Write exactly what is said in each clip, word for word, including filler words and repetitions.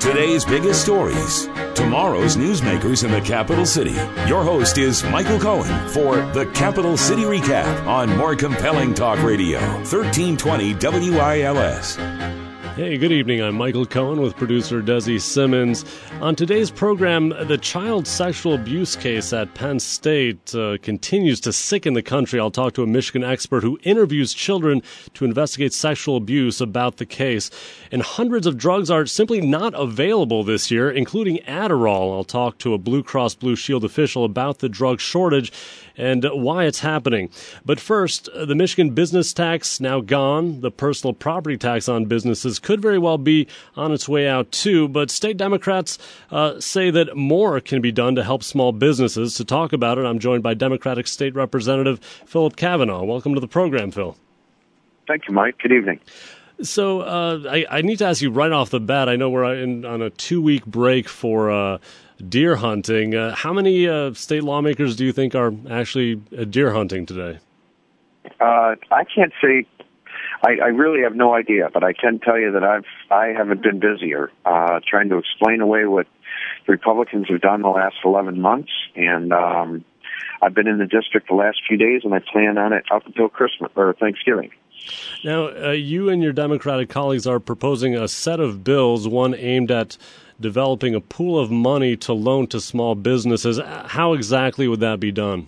Today's biggest stories, tomorrow's newsmakers in the capital city. Your host is Michael Cohen for the Capital City Recap on More Compelling Talk Radio, thirteen twenty W I L S. Hey, good evening. I'm Michael Cohen with producer Desi Simmons. On today's program, the child sexual abuse case at Penn State uh, continues to sicken the country. I'll talk to a Michigan expert who interviews children to investigate sexual abuse about the case. And hundreds of drugs are simply not available this year, including Adderall. I'll talk to a Blue Cross Blue Shield official about the drug shortage and why it's happening. But first, the Michigan business tax now gone. The personal property tax on businesses could very well be on its way out too, but state Democrats uh, say that more can be done to help small businesses. To talk about it, I'm joined by Democratic State Representative Philip Kavanaugh. Welcome to the program, Phil. Thank you, Mike. Good evening. So uh, I, I need to ask you right off the bat, I know we're in, on a two-week break for uh, deer hunting. Uh, how many uh, state lawmakers do you think are actually uh, deer hunting today? Uh, I can't say. I, I really have no idea, but I can tell you that I've I haven't been busier uh, trying to explain away what the Republicans have done the last eleven months, and um, I've been in the district the last few days, and I plan on it up until Christmas or Thanksgiving. Now, uh, you and your Democratic colleagues are proposing a set of bills, one aimed at developing a pool of money to loan to small businesses. How exactly would that be done?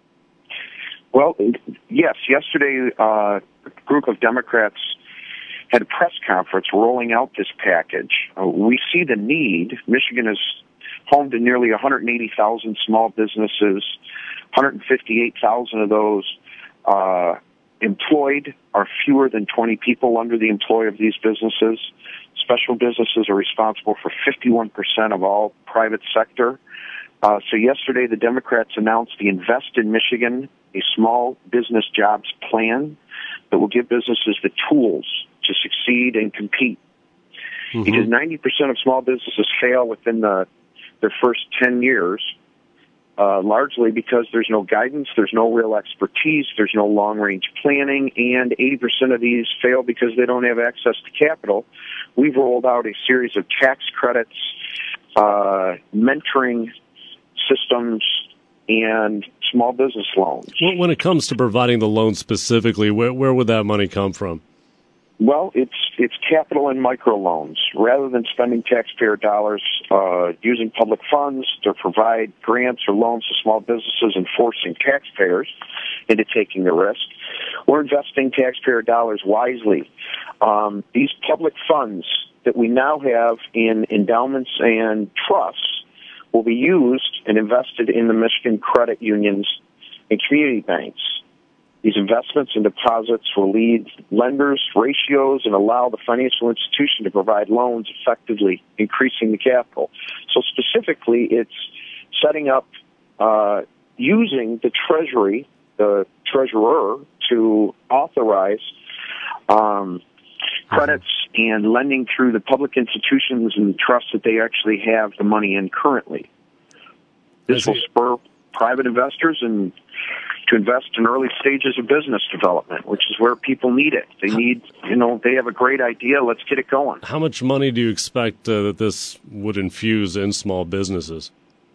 Well, yes, yesterday uh, a group of Democrats had a press conference rolling out this package. Uh, we see the need. Michigan is home to nearly one hundred eighty thousand small businesses. one hundred fifty-eight thousand of those uh, employed are fewer than twenty people under the employ of these businesses. Special businesses are responsible for fifty-one percent of all private sector. Uh, so yesterday the Democrats announced the Invest in Michigan, a small business jobs plan that will give businesses the tools to succeed and compete. Mm-hmm. Because ninety percent of small businesses fail within the, their first ten years, uh, largely because there's no guidance, there's no real expertise, there's no long-range planning, and eighty percent of these fail because they don't have access to capital. We've rolled out a series of tax credits, uh, mentoring systems, and small business loans. When it comes to providing the loan specifically, where where would that money come from? Well, it's it's capital and microloans. Rather than spending taxpayer dollars uh, using public funds to provide grants or loans to small businesses and forcing taxpayers into taking the risk, we're investing taxpayer dollars wisely. Um, these public funds that we now have in endowments and trusts will be used and invested in the Michigan credit unions and community banks. These investments and deposits will lead lenders, ratios, and allow the financial institution to provide loans effectively, increasing the capital. So specifically, it's setting up, uh, using the Treasury, the treasurer, to authorize um, credits and lending through the public institutions and trusts that they actually have the money in currently. This will spur private investors and to invest in early stages of business development, which is where people need it. They need, you know, they have a great idea. Let's get it going. How much money do you expect uh, that this would infuse in small businesses?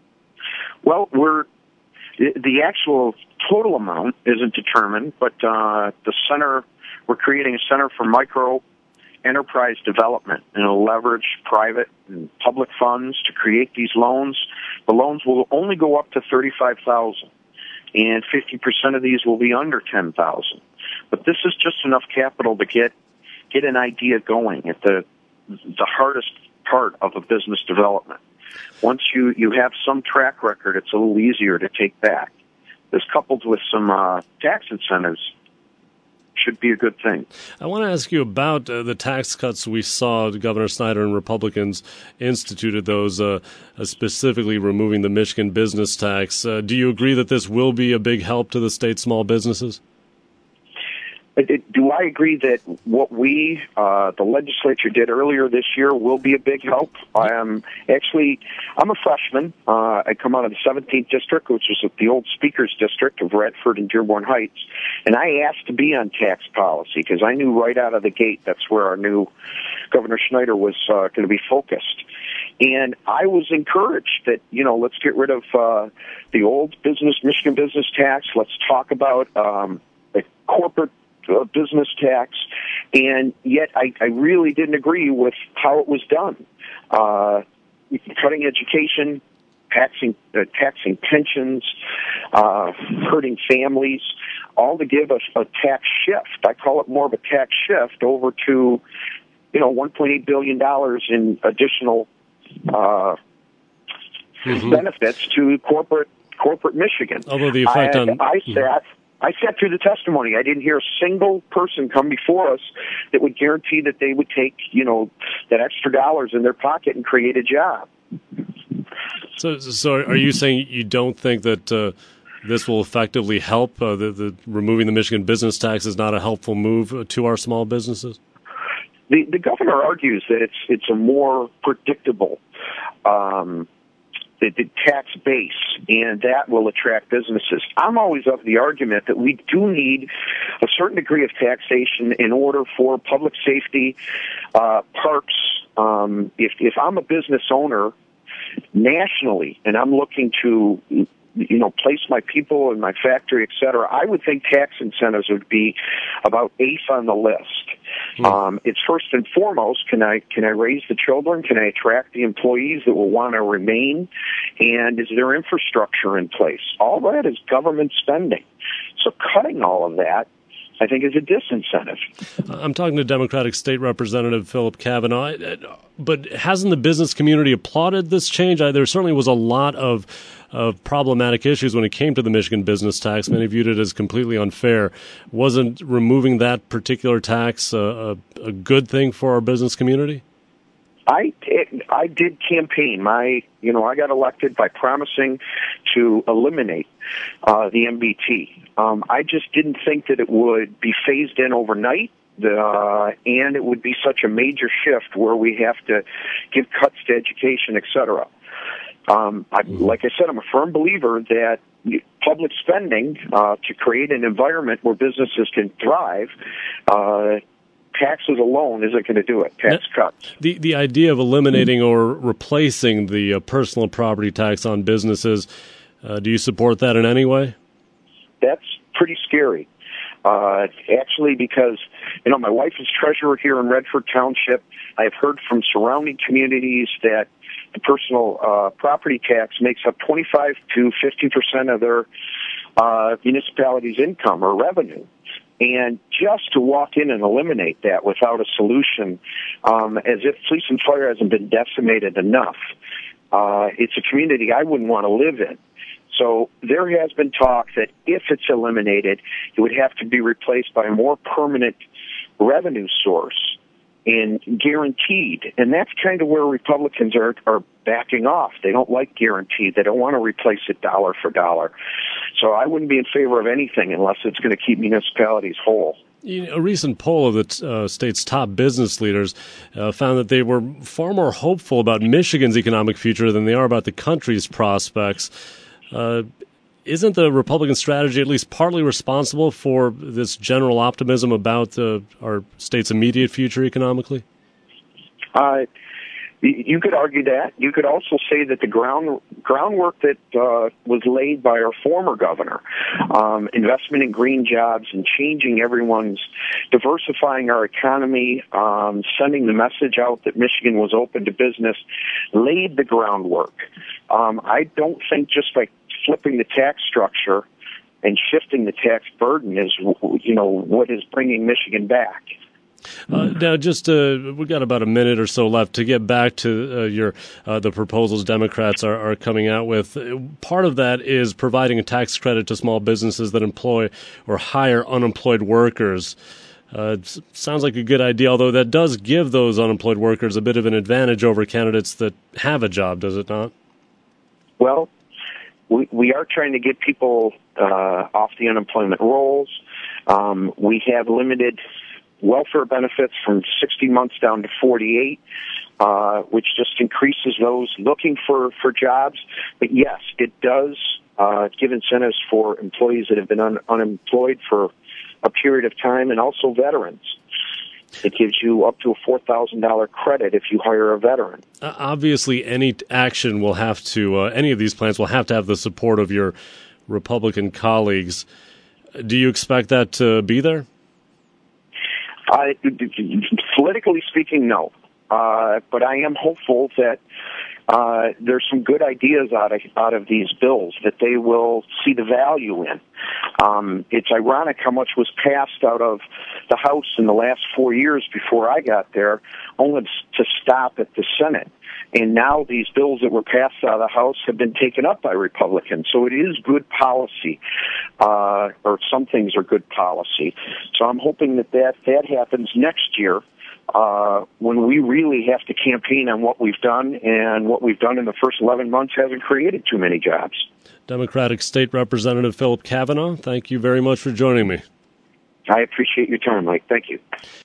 Well, we're the actual total amount isn't determined, but uh, the center, we're creating a center for micro enterprise development, and it'll leverage private and public funds to create these loans. The loans will only go up to thirty-five thousand dollars, and fifty percent of these will be under ten thousand dollars. But this is just enough capital to get get an idea going at the the hardest part of a business development. Once you, you have some track record, it's a little easier to take back. This, coupled with some uh, tax incentives, should be a good thing. I want to ask you about uh, the tax cuts we saw. Governor Snyder and Republicans instituted those, uh, uh, specifically removing the Michigan business tax. Uh, do you agree that this will be a big help to the state's small businesses? It, it, do I agree that what we, uh, the legislature did earlier this year will be a big help? I am actually, I'm a freshman. Uh, I come out of the seventeenth district, which is the old speaker's district of Radford and Dearborn Heights. And I asked to be on tax policy because I knew right out of the gate that's where our new Governor Snyder was uh, going to be focused. And I was encouraged that, you know, let's get rid of uh, the old business, Michigan business tax. Let's talk about um, the corporate uh, business tax. And yet I, I really didn't agree with how it was done. Uh, cutting education, taxing, uh, taxing pensions, uh, hurting families, all to give us a tax shift. I call it more of a tax shift over to, you know, one point eight billion dollars in additional uh, mm-hmm. benefits to corporate corporate Michigan. Although the effect I, on I sat, I sat through the testimony. I didn't hear a single person come before us that would guarantee that they would take, you know, that extra dollars in their pocket and create a job. So, so are you saying you don't think that uh, this will effectively help? Uh, the, the removing the Michigan business tax is not a helpful move to our small businesses? The, the governor argues that it's it's a more predictable um, the, the tax base, and that will attract businesses. I'm always of the argument that we do need a certain degree of taxation in order for public safety, uh, parks. Um, if if I'm a business owner nationally and I'm looking to, you know, place my people in my factory, et cetera, I would think tax incentives would be about eighth on the list. Mm. Um, it's first and foremost, can I can I raise the children? Can I attract the employees that will want to remain? And is there infrastructure in place? All that is government spending. So cutting all of that, I think, is a disincentive. I'm talking to Democratic State Representative Philip Kavanaugh, but hasn't the business community applauded this change? There certainly was a lot of of problematic issues when it came to the Michigan business tax. Many viewed it as completely unfair. Wasn't removing that particular tax a, a, a good thing for our business community? I it, I did campaign. My you know I got elected by promising to eliminate uh, the M B T. Um, I just didn't think that it would be phased in overnight, uh, and it would be such a major shift where we have to give cuts to education, et cetera. Um, I, like I said, I'm a firm believer that public spending uh, to create an environment where businesses can thrive. Uh, Taxes alone isn't going to do it. Tax cuts. The the idea of eliminating or replacing the uh, personal property tax on businesses, uh, do you support that in any way? That's pretty scary. Uh, actually, because, you know, my wife is treasurer here in Redford Township. I've heard from surrounding communities that the personal uh, property tax makes up twenty-five to fifty percent of their uh, municipality's income or revenue. And just to walk in and eliminate that without a solution, um, as if police and fire hasn't been decimated enough, uh, it's a community I wouldn't want to live in. So there has been talk that if it's eliminated, it would have to be replaced by a more permanent revenue source and guaranteed. And that's kind of where Republicans are, are backing off. They don't like guaranteed. They don't want to replace it dollar for dollar. So I wouldn't be in favor of anything unless it's going to keep municipalities whole. You know, a recent poll of the uh, state's top business leaders uh, found that they were far more hopeful about Michigan's economic future than they are about the country's prospects. Uh, isn't the Republican strategy at least partly responsible for this general optimism about uh, our state's immediate future economically? Uh, you could argue that. You could also say that the ground groundwork that uh, was laid by our former governor, um, investment in green jobs and changing everyone's, diversifying our economy, um, sending the message out that Michigan was open to business, laid the groundwork. Um, I don't think just by flipping the tax structure and shifting the tax burden is, you know, what is bringing Michigan back. Uh, now, just uh, we've got about a minute or so left to get back to uh, your uh, the proposals Democrats are, are coming out with. Part of that is providing a tax credit to small businesses that employ or hire unemployed workers. Uh, it sounds like a good idea, although that does give those unemployed workers a bit of an advantage over candidates that have a job, does it not? Well, we, we are trying to get people uh, off the unemployment rolls. Um, we have limited welfare benefits from sixty months down to forty-eight, uh, which just increases those looking for, for jobs. But yes, it does uh, give incentives for employees that have been un- unemployed for a period of time, and also veterans. It gives you up to a four thousand dollars credit if you hire a veteran. Uh, obviously, any action will have to, uh, any of these plans will have to have the support of your Republican colleagues. Do you expect that to be there? Uh, politically speaking, no. Uh, but I am hopeful that uh, there's some good ideas out of out of these bills that they will see the value in. Um, it's ironic how much was passed out of the House in the last four years before I got there, only to stop at the Senate. And now these bills that were passed out of the House have been taken up by Republicans. So it is good policy, uh, or some things are good policy. So I'm hoping that that, that happens next year. Uh, when we really have to campaign on what we've done, and what we've done in the first eleven months hasn't created too many jobs. Democratic State Representative Philip Cavanaugh, thank you very much for joining me. I appreciate your time, Mike. Thank you.